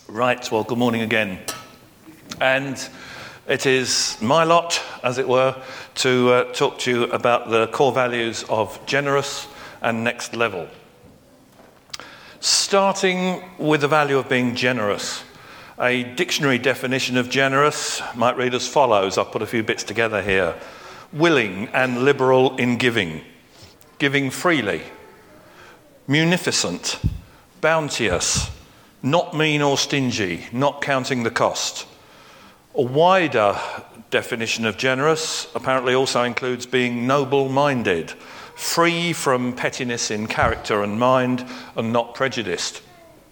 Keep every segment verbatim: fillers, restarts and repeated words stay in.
Right, well, good morning again. And it is my lot, as it were, to uh, talk to you about the core values of generous and next level. Starting with the value of being generous. A dictionary definition of generous might read as follows. I've put a few bits together here. Willing and liberal in giving. Giving freely. Munificent. Bounteous. Not mean or stingy, not counting the cost. A wider definition of generous apparently also includes being noble-minded, free from pettiness in character and mind, and not prejudiced.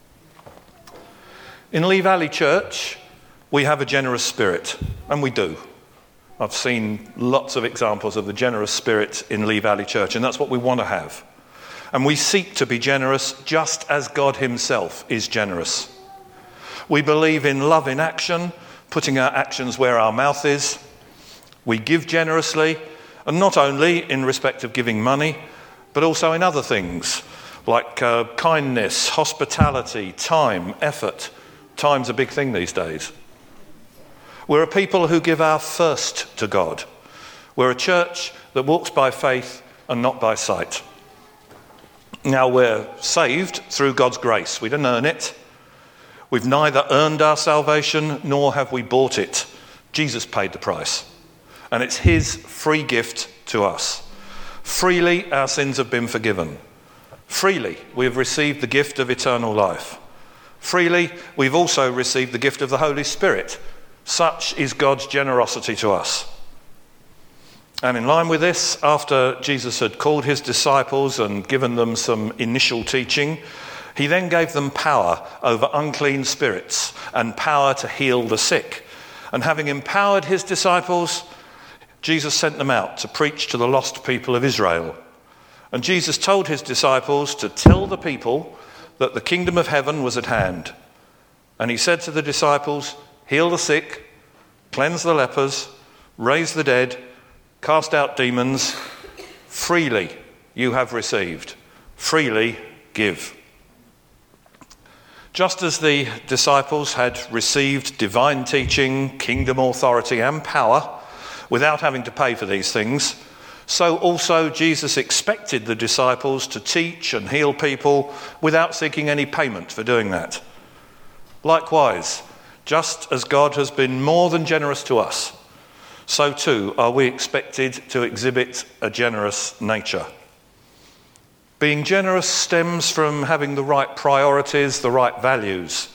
In Lee Valley Church, we have a generous spirit, and we do. I've seen lots of examples of the generous spirit in Lee Valley Church, and that's what we want to have. And we seek to be generous just as God himself is generous. We believe in love in action, putting our actions where our mouth is. We give generously, and not only in respect of giving money, but also in other things, like uh, kindness, hospitality, time, effort. Time's a big thing these days. We're a people who give our first to God. We're a church that walks by faith and not by sight. Now, we're saved through God's grace. We didn't earn it. We've neither earned our salvation nor have we bought it. Jesus paid the price. And it's his free gift to us. Freely our sins have been forgiven. Freely we have received the gift of eternal life. Freely we've also received the gift of the Holy Spirit. Such is God's generosity to us. And in line with this, after Jesus had called his disciples and given them some initial teaching, he then gave them power over unclean spirits and power to heal the sick. And having empowered his disciples, Jesus sent them out to preach to the lost people of Israel. And Jesus told his disciples to tell the people that the kingdom of heaven was at hand. And he said to the disciples, heal the sick, cleanse the lepers, raise the dead, cast out demons. Freely you have received. Freely give. Just as the disciples had received divine teaching, kingdom authority and power without having to pay for these things, so also Jesus expected the disciples to teach and heal people without seeking any payment for doing that. Likewise, just as God has been more than generous to us, so too are we expected to exhibit a generous nature. Being generous stems from having the right priorities, the right values.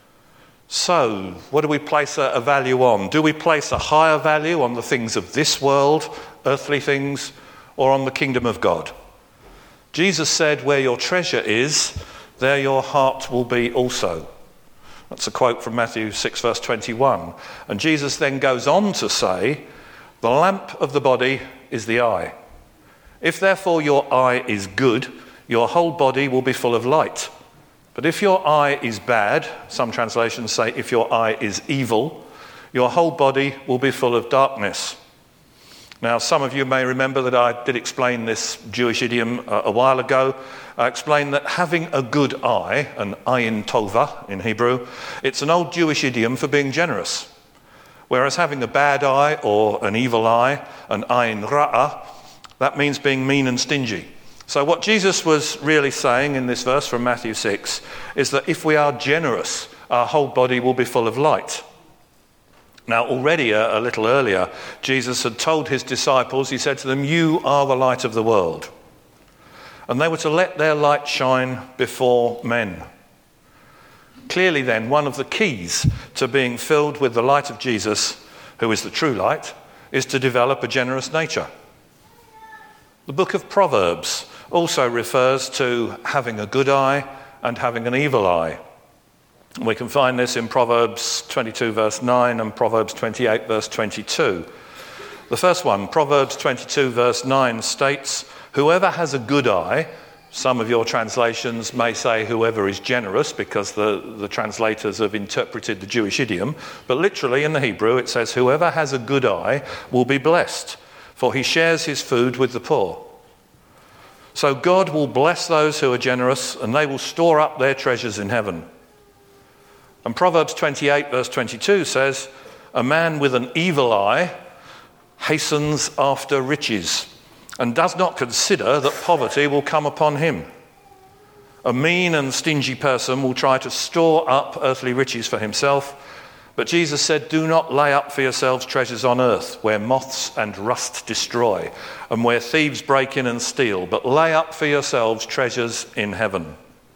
So, what do we place a, a value on? Do we place a higher value on the things of this world, earthly things, or on the kingdom of God? Jesus said, where your treasure is, there your heart will be also. That's a quote from Matthew six, verse twenty-one. And Jesus then goes on to say, the lamp of the body is the eye. If therefore your eye is good, your whole body will be full of light. But if your eye is bad, some translations say if your eye is evil, your whole body will be full of darkness. Now, some of you may remember that I did explain this Jewish idiom a, a while ago. I explained that having a good eye, an ayin tova in Hebrew, it's an old Jewish idiom for being generous. Whereas having a bad eye or an evil eye, an ayin ra'ah, that means being mean and stingy. So what Jesus was really saying in this verse from Matthew six is that if we are generous, our whole body will be full of light. Now, already a, a little earlier, Jesus had told his disciples, he said to them, you are the light of the world. And they were to let their light shine before men. Clearly then, one of the keys to being filled with the light of Jesus, who is the true light, is to develop a generous nature. The book of Proverbs also refers to having a good eye and having an evil eye. We can find this in Proverbs twenty-two verse nine and Proverbs twenty-eight verse twenty-two. The first one, Proverbs twenty-two verse nine states, whoever has a good eye, some of your translations may say whoever is generous because the, the translators have interpreted the Jewish idiom, but literally in the Hebrew it says whoever has a good eye will be blessed, for he shares his food with the poor. So God will bless those who are generous and they will store up their treasures in heaven. And Proverbs twenty-eight verse twenty-two says, a man with an evil eye hastens after riches and does not consider that poverty will come upon him. A mean and stingy person will try to store up earthly riches for himself, but Jesus said, do not lay up for yourselves treasures on earth, where moths and rust destroy, and where thieves break in and steal, but lay up for yourselves treasures in heaven.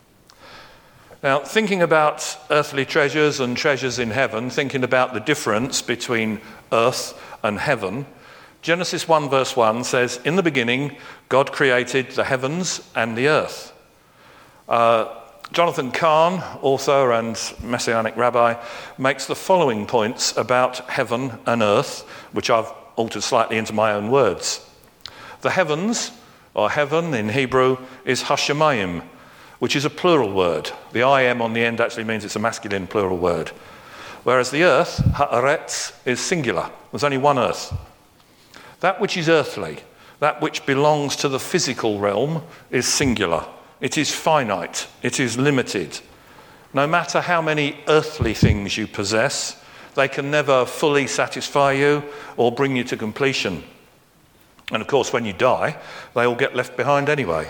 Now, thinking about earthly treasures and treasures in heaven, thinking about the difference between earth and heaven, Genesis one verse one says, in the beginning, God created the heavens and the earth. Uh, Jonathan Cahn, author and Messianic rabbi, makes the following points about heaven and earth, which I've altered slightly into my own words. The heavens, or heaven in Hebrew, is hashemayim, which is a plural word. The I M on the end actually means it's a masculine plural word. Whereas the earth, haaretz, is singular. There's only one earth. That which is earthly, that which belongs to the physical realm, is singular. It is finite. It is limited. No matter how many earthly things you possess, they can never fully satisfy you or bring you to completion. And of course, when you die, they all get left behind anyway.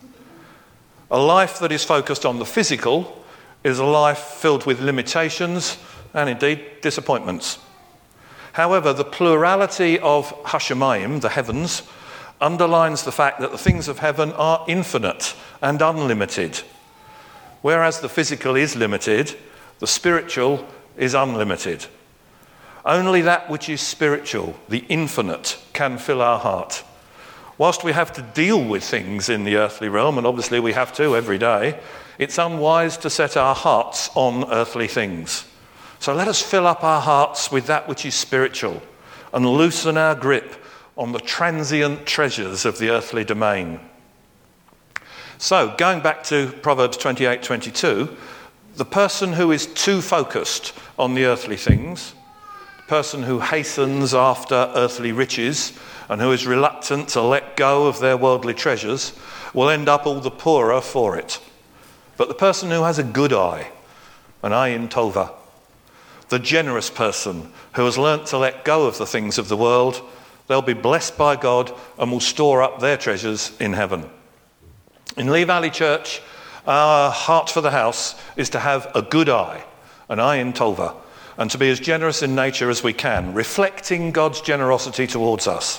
A life that is focused on the physical is a life filled with limitations and indeed disappointments. However, the plurality of hashemayim, the heavens, underlines the fact that the things of heaven are infinite and unlimited. Whereas the physical is limited, the spiritual is unlimited. Only that which is spiritual, the infinite, can fill our heart. Whilst we have to deal with things in the earthly realm, and obviously we have to every day, it's unwise to set our hearts on earthly things. So let us fill up our hearts with that which is spiritual and loosen our grip on the transient treasures of the earthly domain. So, going back to Proverbs twenty-eight twenty-two, the person who is too focused on the earthly things, the person who hastens after earthly riches and who is reluctant to let go of their worldly treasures, will end up all the poorer for it. But the person who has a good eye, an ayin tova, the generous person who has learnt to let go of the things of the world, they'll be blessed by God and will store up their treasures in heaven. In Lee Valley Church, our heart for the house is to have a good eye, an ayin tova, and to be as generous in nature as we can, reflecting God's generosity towards us.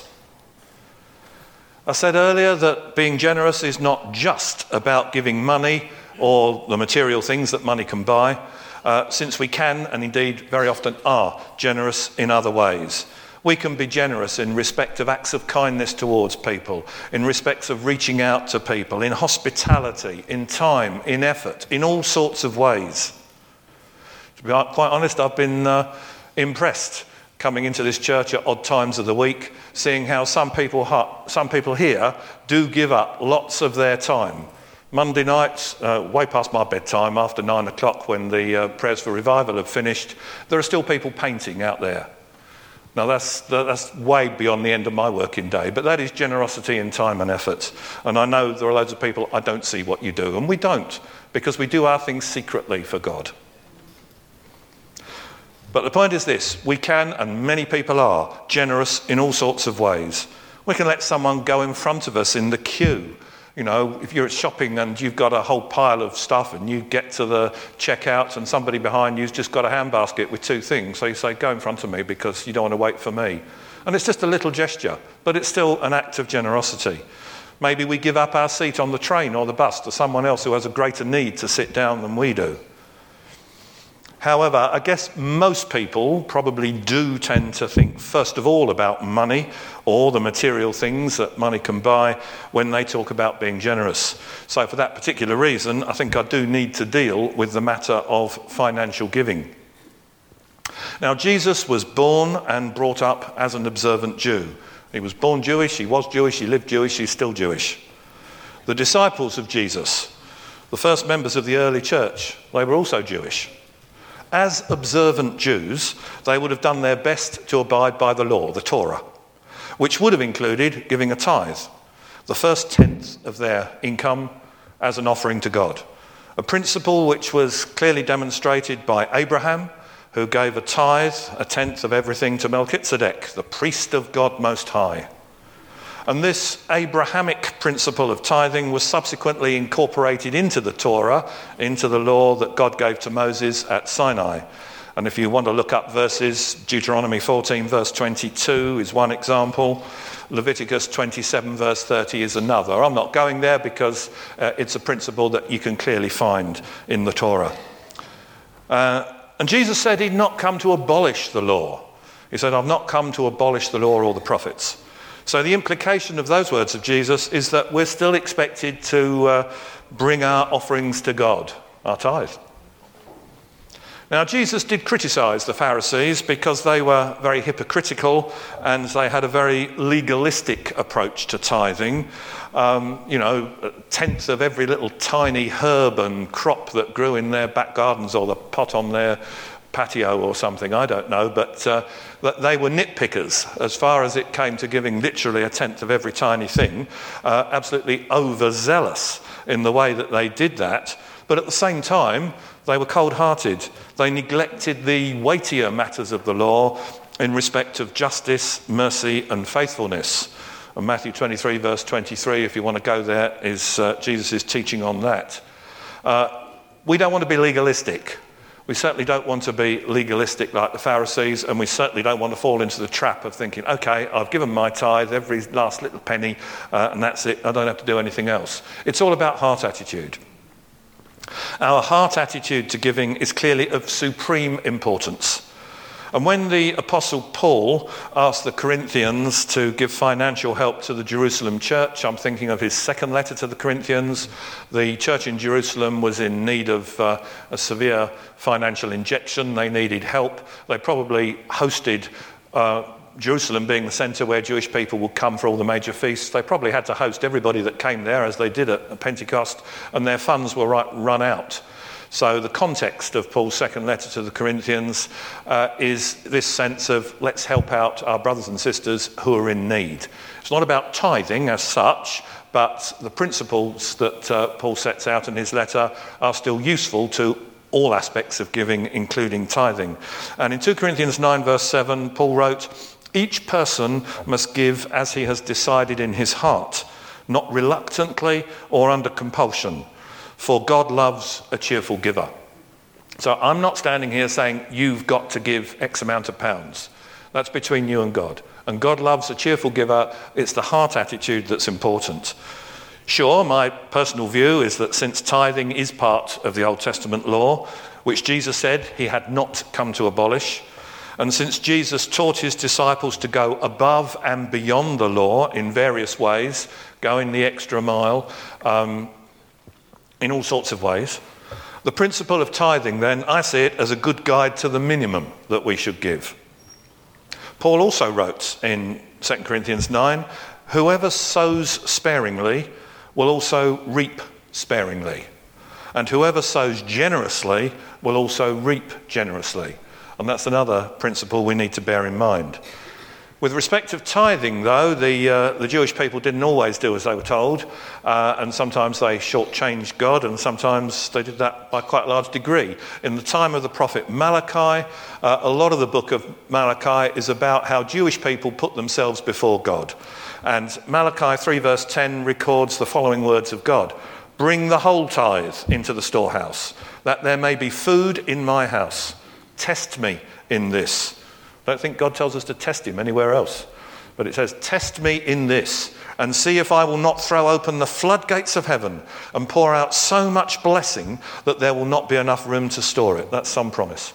I said earlier that being generous is not just about giving money or the material things that money can buy, uh, since we can, and indeed very often are, generous in other ways. We can be generous in respect of acts of kindness towards people, in respect of reaching out to people, in hospitality, in time, in effort, in all sorts of ways. To be quite honest, I've been uh, impressed coming into this church at odd times of the week, seeing how some people, ha- some people here do give up lots of their time. Monday nights, uh, way past my bedtime, after nine o'clock when the uh, prayers for revival have finished, there are still people painting out there. Now that's, that's way beyond the end of my working day, but that is generosity in time and effort. And I know there are loads of people, I don't see what you do, and we don't, because we do our things secretly for God. But the point is this, we can, and many people are, generous in all sorts of ways. We can let someone go in front of us in the queue. You know, if you're at shopping and you've got a whole pile of stuff and you get to the checkout and somebody behind you's just got a handbasket with two things, so you say, go in front of me because you don't want to wait for me. And it's just a little gesture, but it's still an act of generosity. Maybe we give up our seat on the train or the bus to someone else who has a greater need to sit down than we do. However, I guess most people probably do tend to think first of all about money or the material things that money can buy when they talk about being generous. So for that particular reason, I think I do need to deal with the matter of financial giving. Now, Jesus was born and brought up as an observant Jew. He was born Jewish, he was Jewish, he lived Jewish, he's still Jewish. The disciples of Jesus, the first members of the early church, they were also Jewish. As observant Jews, they would have done their best to abide by the law, the Torah, which would have included giving a tithe, the first tenth of their income as an offering to God. A principle which was clearly demonstrated by Abraham, who gave a tithe, a tenth of everything, to Melchizedek, the priest of God Most High. And this Abrahamic principle of tithing was subsequently incorporated into the Torah, into the law that God gave to Moses at Sinai. And if you want to look up verses, Deuteronomy fourteen verse twenty-two is one example. Leviticus twenty-seven verse thirty is another. I'm not going there because uh, it's a principle that you can clearly find in the Torah. Uh, and Jesus said he'd not come to abolish the law. He said, I've not come to abolish the law or the prophets. So the implication of those words of Jesus is that we're still expected to uh, bring our offerings to God, our tithe. Now, Jesus did criticise the Pharisees because they were very hypocritical and they had a very legalistic approach to tithing. Um, you know, a tenth of every little tiny herb and crop that grew in their back gardens or the pot on their patio or something, I don't know, but uh, they were nitpickers as far as it came to giving literally a tenth of every tiny thing, uh, absolutely overzealous in the way that they did that. But at the same time, they were cold-hearted. They neglected the weightier matters of the law in respect of justice, mercy and faithfulness. And Matthew twenty-three verse twenty-three, if you want to go there, is uh, Jesus' teaching on that. Uh, we don't want to be legalistic. We certainly don't want to be legalistic like the Pharisees, and we certainly don't want to fall into the trap of thinking, okay, I've given my tithe, every last little penny, uh, and that's it. I don't have to do anything else. It's all about heart attitude. Our heart attitude to giving is clearly of supreme importance. And when the Apostle Paul asked the Corinthians to give financial help to the Jerusalem church, I'm thinking of his second letter to the Corinthians, the church in Jerusalem was in need of uh, a severe financial injection. They needed help. They probably hosted uh, Jerusalem being the centre where Jewish people would come for all the major feasts. They probably had to host everybody that came there, as they did at Pentecost, and their funds were right, run out. So the context of Paul's second letter to the Corinthians uh, is this sense of let's help out our brothers and sisters who are in need. It's not about tithing as such, but the principles that uh, Paul sets out in his letter are still useful to all aspects of giving, including tithing. And in two Corinthians nine verse seven, Paul wrote, each person must give as he has decided in his heart, not reluctantly or under compulsion, for God loves a cheerful giver. So I'm not standing here saying you've got to give X amount of pounds. That's between you and God. And God loves a cheerful giver. It's the heart attitude that's important. Sure, my personal view is that since tithing is part of the Old Testament law, which Jesus said he had not come to abolish, and since Jesus taught his disciples to go above and beyond the law in various ways, going the extra mile, um, in all sorts of ways, the principle of tithing then, I see it as a good guide to the minimum that we should give. Paul also wrote in Second Corinthians nine, whoever sows sparingly will also reap sparingly, and whoever sows generously will also reap generously. And that's another principle we need to bear in mind. With respect to tithing, though, the uh, the Jewish people didn't always do as they were told, uh, and sometimes they shortchanged God, and sometimes they did that by quite a large degree. In the time of the prophet Malachi, uh, a lot of the book of Malachi is about how Jewish people put themselves before God. And Malachi three verse ten records the following words of God. Bring the whole tithe into the storehouse, that there may be food in my house. Test me in this. I don't think God tells us to test him anywhere else. But it says, test me in this and see if I will not throw open the floodgates of heaven and pour out so much blessing that there will not be enough room to store it. That's some promise.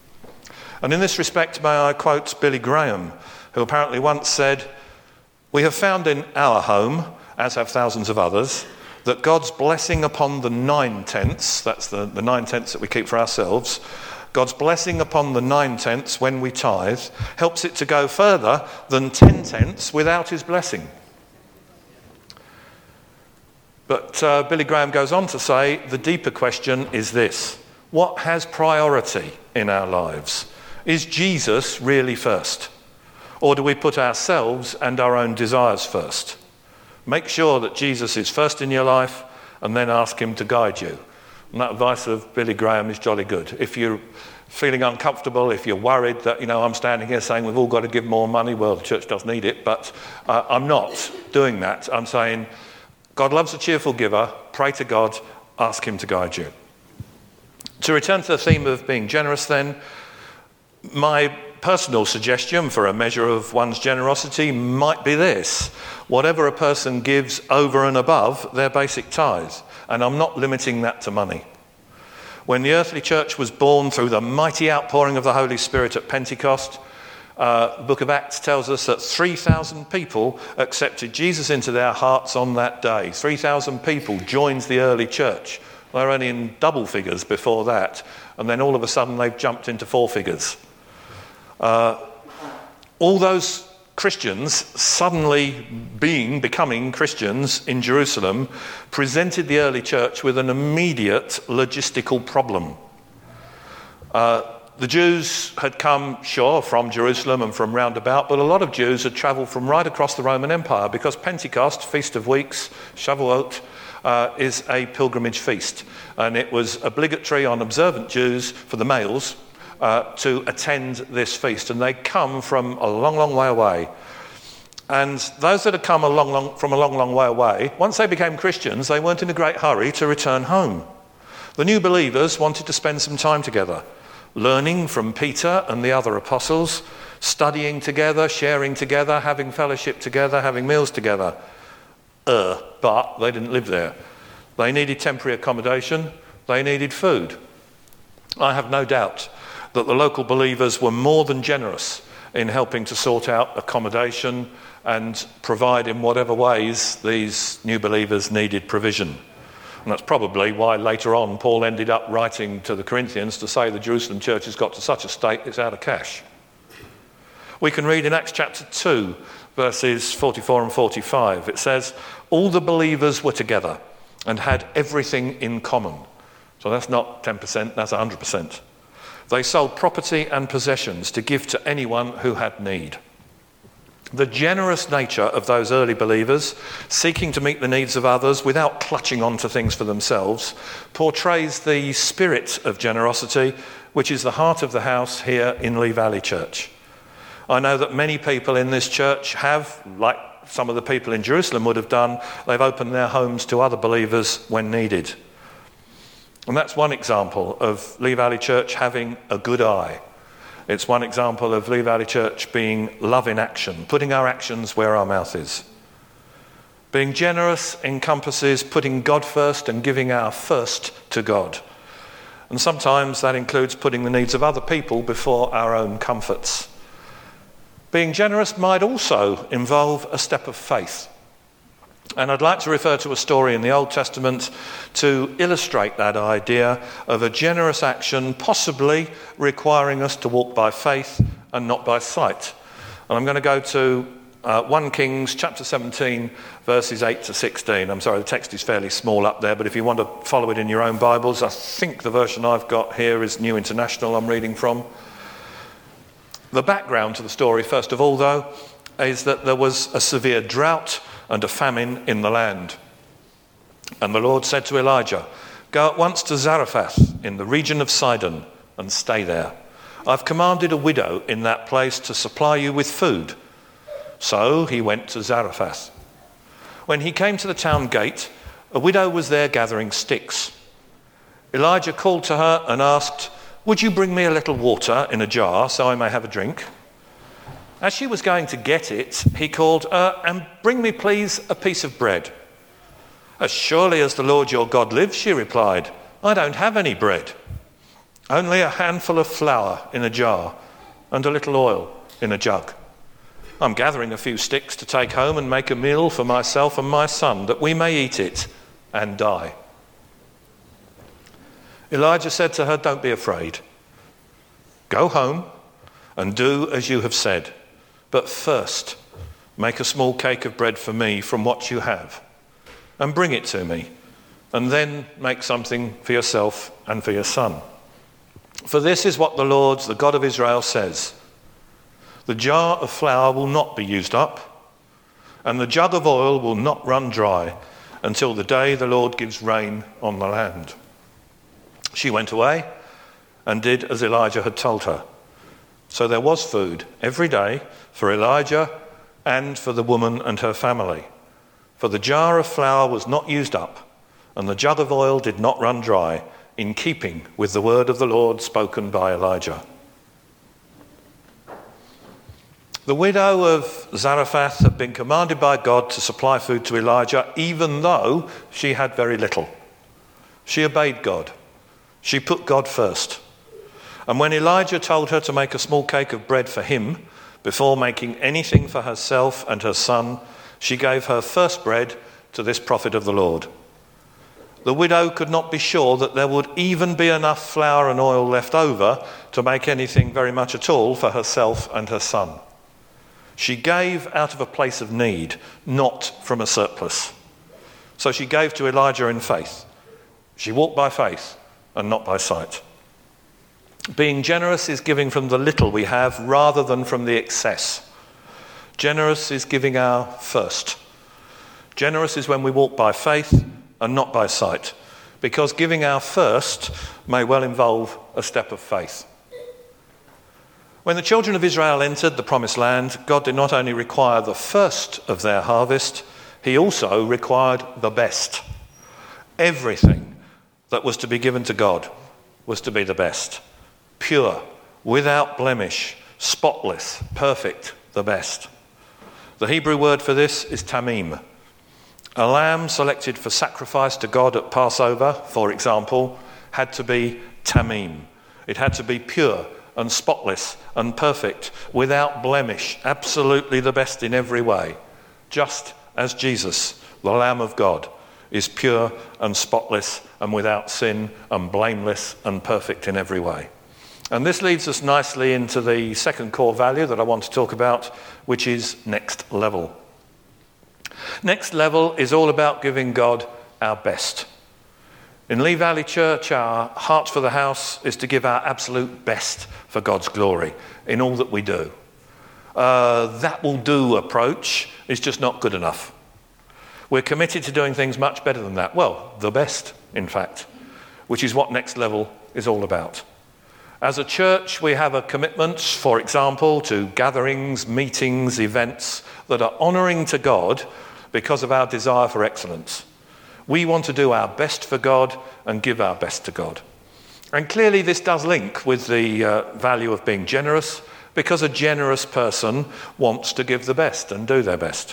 And in this respect, may I quote Billy Graham, who apparently once said, we have found in our home, as have thousands of others, that God's blessing upon the nine-tenths, that's the, the nine-tenths that we keep for ourselves, God's blessing upon the nine-tenths when we tithe helps it to go further than ten-tenths without his blessing. But uh, Billy Graham goes on to say, the deeper question is this. What has priority in our lives? Is Jesus really first? Or do we put ourselves and our own desires first? Make sure that Jesus is first in your life and then ask him to guide you. And that advice of Billy Graham is jolly good. If you're feeling uncomfortable, if you're worried that, you know, I'm standing here saying we've all got to give more money, well, the church does need it, but uh, I'm not doing that. I'm saying God loves a cheerful giver. Pray to God, ask him to guide you. To return to the theme of being generous then, my personal suggestion for a measure of one's generosity might be this: whatever a person gives over and above their basic tithes. And I'm not limiting that to money. When the earthly church was born through the mighty outpouring of the Holy Spirit at Pentecost, uh, the book of Acts tells us that three thousand people accepted Jesus into their hearts on that day. three thousand people joined the early church. They were only in double figures before that. And then all of a sudden they've jumped into four figures. Uh, all those Christians suddenly being, becoming Christians in Jerusalem presented the early church with an immediate logistical problem. Uh, the Jews had come, sure, from Jerusalem and from round about, but a lot of Jews had travelled from right across the Roman Empire because Pentecost, Feast of Weeks, Shavuot, uh, is a pilgrimage feast. And it was obligatory on observant Jews for the males Uh, to attend this feast, and they come from a long, long way away. And those that had come a long, long, from a long, long way away, once they became Christians, they weren't in a great hurry to return home. The new believers wanted to spend some time together, learning from Peter and the other apostles, studying together, sharing together, having fellowship together, having meals together. Uh, but they didn't live there. They needed temporary accommodation. They needed food. I have no doubt that the local believers were more than generous in helping to sort out accommodation and provide in whatever ways these new believers needed provision. And that's probably why later on Paul ended up writing to the Corinthians to say the Jerusalem church has got to such a state it's out of cash. We can read in Acts chapter two, verses forty-four and forty-five. It says, all the believers were together and had everything in common. So that's not ten percent, that's one hundred percent. They sold property and possessions to give to anyone who had need. The generous nature of those early believers, seeking to meet the needs of others without clutching onto things for themselves, portrays the spirit of generosity, which is the heart of the house here in Lee Valley Church. I know that many people in this church have, like some of the people in Jerusalem would have done, they've opened their homes to other believers when needed. And that's one example of Lee Valley Church having a good eye. It's one example of Lee Valley Church being love in action, putting our actions where our mouth is. Being generous encompasses putting God first and giving our first to God. And sometimes that includes putting the needs of other people before our own comforts. Being generous might also involve a step of faith. And I'd like to refer to a story in the Old Testament to illustrate that idea of a generous action possibly requiring us to walk by faith and not by sight. And I'm going to go to uh, First Kings chapter seventeen, verses eight to sixteen. I'm sorry, the text is fairly small up there, but if you want to follow it in your own Bibles, I think the version I've got here is New International I'm reading from. The background to the story, first of all, though, is that there was a severe drought and a famine in the land. And the Lord said to Elijah, go at once to Zarephath in the region of Sidon and stay there. I've commanded a widow in that place to supply you with food. So he went to Zarephath. When he came to the town gate, a widow was there gathering sticks. Elijah called to her and asked, would you bring me a little water in a jar so I may have a drink? As she was going to get it, he called, uh, and bring me please a piece of bread. As surely as the Lord your God lives, she replied, I don't have any bread. Only a handful of flour in a jar and a little oil in a jug. I'm gathering a few sticks to take home and make a meal for myself and my son, that we may eat it and die. Elijah said to her, don't be afraid. Go home and do as you have said. But first, make a small cake of bread for me from what you have, and bring it to me, and then make something for yourself and for your son. For this is what the Lord, the God of Israel, says. The jar of flour will not be used up, and the jug of oil will not run dry until the day the Lord gives rain on the land. She went away and did as Elijah had told her. So there was food every day for Elijah and for the woman and her family. For the jar of flour was not used up, and the jug of oil did not run dry, in keeping with the word of the Lord spoken by Elijah. The widow of Zarephath had been commanded by God to supply food to Elijah, even though she had very little. She obeyed God. She put God first. And when Elijah told her to make a small cake of bread for him, before making anything for herself and her son, she gave her first bread to this prophet of the Lord. The widow could not be sure that there would even be enough flour and oil left over to make anything very much at all for herself and her son. She gave out of a place of need, not from a surplus. So she gave to Elijah in faith. She walked by faith and not by sight. Being generous is giving from the little we have rather than from the excess. Generous is giving our first. Generous is when we walk by faith and not by sight, because giving our first may well involve a step of faith. When the children of Israel entered the promised land, God did not only require the first of their harvest, he also required the best. Everything that was to be given to God was to be the best. Pure, without blemish, spotless, perfect, the best. The Hebrew word for this is tamim. A lamb selected for sacrifice to God at Passover, for example, had to be tamim. It had to be pure and spotless and perfect, without blemish, absolutely the best in every way, just as Jesus, the Lamb of God, is pure and spotless and without sin and blameless and perfect in every way. And this leads us nicely into the second core value that I want to talk about, which is next level. Next level is all about giving God our best. In Lee Valley Church, our heart for the house is to give our absolute best for God's glory in all that we do. Uh, that will do approach is just not good enough. We're committed to doing things much better than that. Well, the best, in fact, which is what next level is all about. As a church, we have a commitment, for example, to gatherings, meetings, events that are honouring to God because of our desire for excellence. We want to do our best for God and give our best to God. And clearly this does link with the uh, value of being generous, because a generous person wants to give the best and do their best.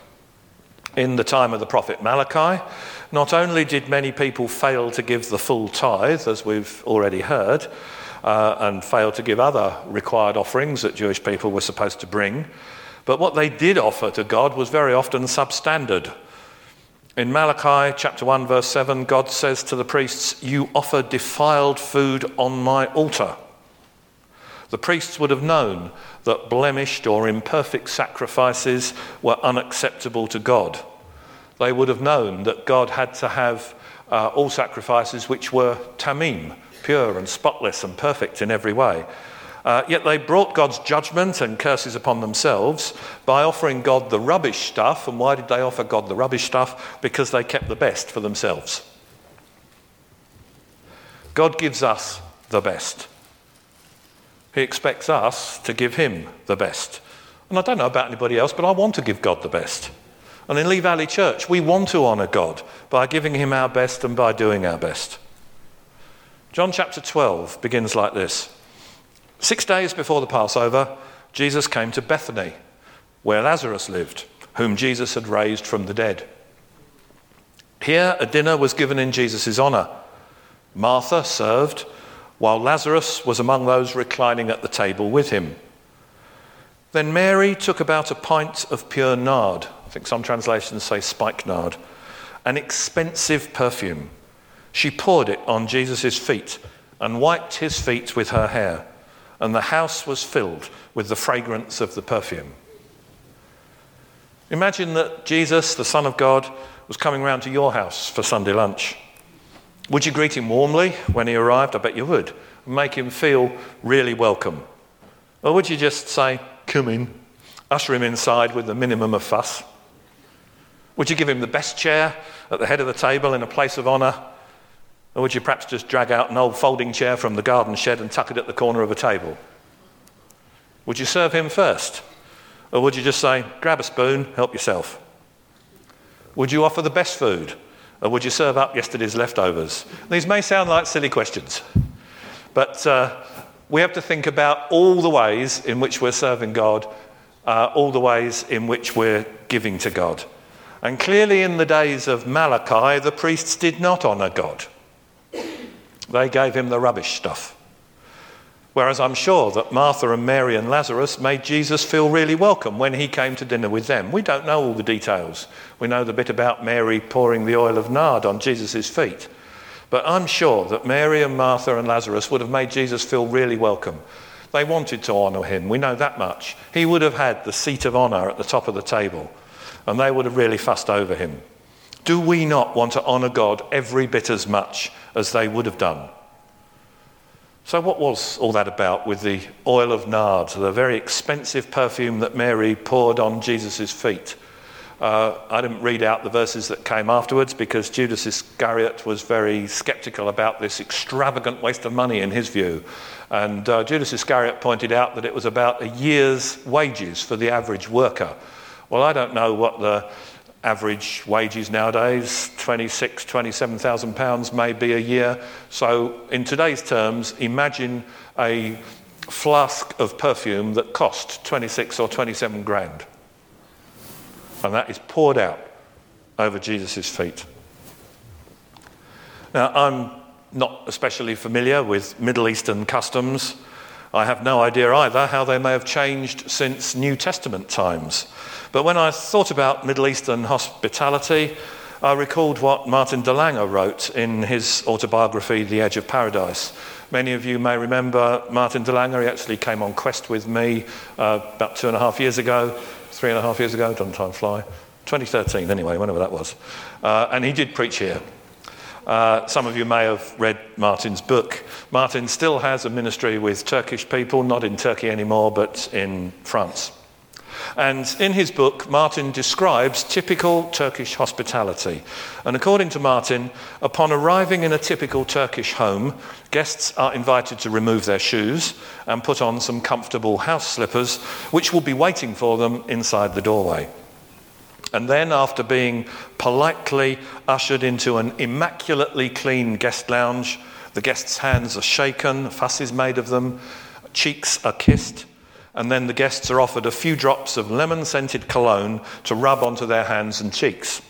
In the time of the prophet Malachi, not only did many people fail to give the full tithe, as we've already heard, uh, and fail to give other required offerings that Jewish people were supposed to bring, but what they did offer to God was very often substandard. In Malachi chapter one verse seven, God says to the priests, "You offer defiled food on my altar." The priests would have known that blemished or imperfect sacrifices were unacceptable to God. They would have known that God had to have uh, all sacrifices which were tamim, pure and spotless and perfect in every way. Uh, yet they brought God's judgment and curses upon themselves by offering God the rubbish stuff. And why did they offer God the rubbish stuff? Because they kept the best for themselves. God gives us the best. He expects us to give him the best. And I don't know about anybody else, but I want to give God the best. And in Lee Valley Church, we want to honour God by giving him our best and by doing our best. John chapter twelve begins like this. Six days before the Passover, Jesus came to Bethany, where Lazarus lived, whom Jesus had raised from the dead. Here a dinner was given in Jesus' honour. Martha served, while Lazarus was among those reclining at the table with him. Then Mary took about a pint of pure nard, I think some translations say spikenard, an expensive perfume. She poured it on Jesus' feet and wiped his feet with her hair, and the house was filled with the fragrance of the perfume. Imagine that Jesus, the Son of God, was coming round to your house for Sunday lunch. Would you greet him warmly when he arrived? I bet you would. Make him feel really welcome. Or would you just say, "Come in," usher him inside with the minimum of fuss? Would you give him the best chair at the head of the table in a place of honour? Or would you perhaps just drag out an old folding chair from the garden shed and tuck it at the corner of a table? Would you serve him first? Or would you just say, grab a spoon, help yourself? Would you offer the best food? Or would you serve up yesterday's leftovers? These may sound like silly questions, but uh, we have to think about all the ways in which we're serving God, uh, all the ways in which we're giving to God. And clearly in the days of Malachi, the priests did not honour God. They gave him the rubbish stuff. Whereas I'm sure that Martha and Mary and Lazarus made Jesus feel really welcome when he came to dinner with them. We don't know all the details. We know the bit about Mary pouring the oil of nard on Jesus' feet. But I'm sure that Mary and Martha and Lazarus would have made Jesus feel really welcome. They wanted to honour him. We know that much. He would have had the seat of honour at the top of the table, and they would have really fussed over him. Do we not want to honour God every bit as much as they would have done? So what was all that about with the oil of nard, the very expensive perfume that Mary poured on Jesus' feet? Uh, I didn't read out the verses that came afterwards because Judas Iscariot was very sceptical about this extravagant waste of money in his view. And uh, Judas Iscariot pointed out that it was about a year's wages for the average worker. Well, I don't know what the average wages nowadays, twenty-six, twenty-seven thousand pounds may be a year. So in today's terms, imagine a flask of perfume that cost twenty-six or twenty-seven grand. And that is poured out over Jesus' feet. Now, I'm not especially familiar with Middle Eastern customs. I have no idea either how they may have changed since New Testament times. But when I thought about Middle Eastern hospitality, I recalled what Martin de Lange wrote in his autobiography, The Edge of Paradise. Many of you may remember Martin de Lange. He actually came on Quest with me uh, about two and a half years ago, three and a half years ago, doesn't time fly, twenty thirteen anyway, whenever that was. Uh, and he did preach here. Uh, some of you may have read Martin's book. Martin still has a ministry with Turkish people, not in Turkey anymore, but in France. And in his book, Martin describes typical Turkish hospitality. And according to Martin, upon arriving in a typical Turkish home, guests are invited to remove their shoes and put on some comfortable house slippers, which will be waiting for them inside the doorway. And then, after being politely ushered into an immaculately clean guest lounge, the guests' hands are shaken, a fuss is made of them, cheeks are kissed, and then the guests are offered a few drops of lemon-scented cologne to rub onto their hands and cheeks.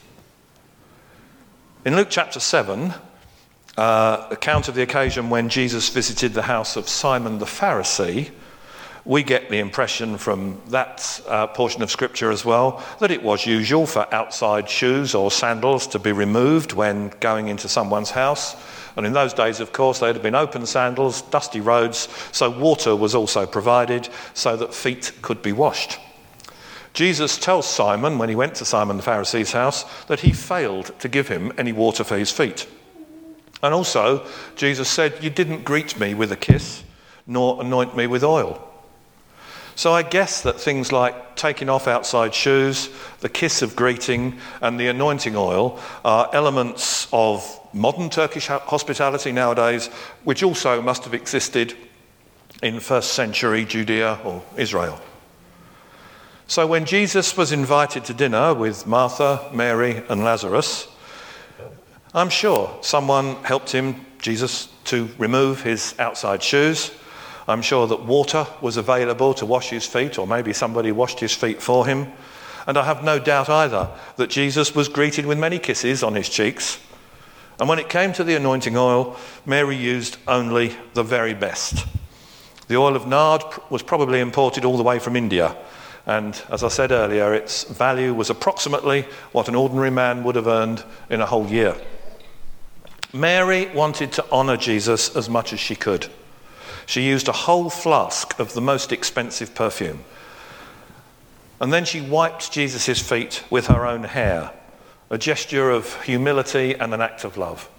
In Luke chapter seven, uh, account of the occasion when Jesus visited the house of Simon the Pharisee, we get the impression from that uh, portion of scripture as well that it was usual for outside shoes or sandals to be removed when going into someone's house. And in those days, of course, they'd have been open sandals, dusty roads, so water was also provided so that feet could be washed. Jesus tells Simon, when he went to Simon the Pharisee's house, that he failed to give him any water for his feet. And also, Jesus said, "You didn't greet me with a kiss, nor anoint me with oil." So I guess that things like taking off outside shoes, the kiss of greeting, and the anointing oil are elements of modern Turkish hospitality nowadays, which also must have existed in first century Judea or Israel. So when Jesus was invited to dinner with Martha, Mary, and Lazarus, I'm sure someone helped him, Jesus, to remove his outside shoes. I'm sure that water was available to wash his feet, or maybe somebody washed his feet for him. And I have no doubt either that Jesus was greeted with many kisses on his cheeks. And when it came to the anointing oil, Mary used only the very best. The oil of nard was probably imported all the way from India. And as I said earlier, its value was approximately what an ordinary man would have earned in a whole year. Mary wanted to honour Jesus as much as she could. She used a whole flask of the most expensive perfume. And then she wiped Jesus' feet with her own hair, a gesture of humility and an act of love.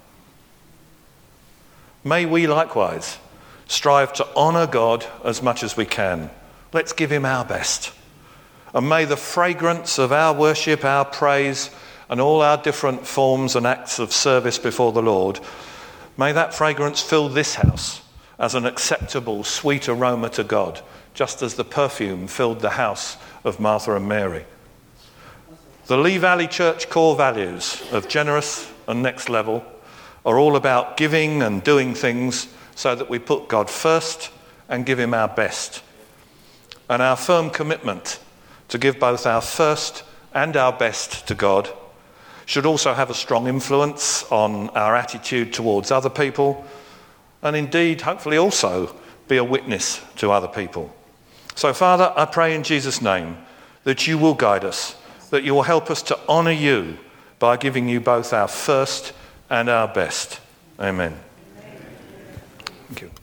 May we likewise strive to honour God as much as we can. Let's give him our best. And may the fragrance of our worship, our praise, and all our different forms and acts of service before the Lord, May that fragrance fill this house as an acceptable, sweet aroma to God, just as the perfume filled the house of Martha and Mary. The Lee Valley Church core values of generous and next level are all about giving and doing things so that we put God first and give him our best. And our firm commitment to give both our first and our best to God should also have a strong influence on our attitude towards other people, and indeed, hopefully also be a witness to other people. So, Father, I pray in Jesus' name that you will guide us, that you will help us to honour you by giving you both our first and our best. Amen. Thank you.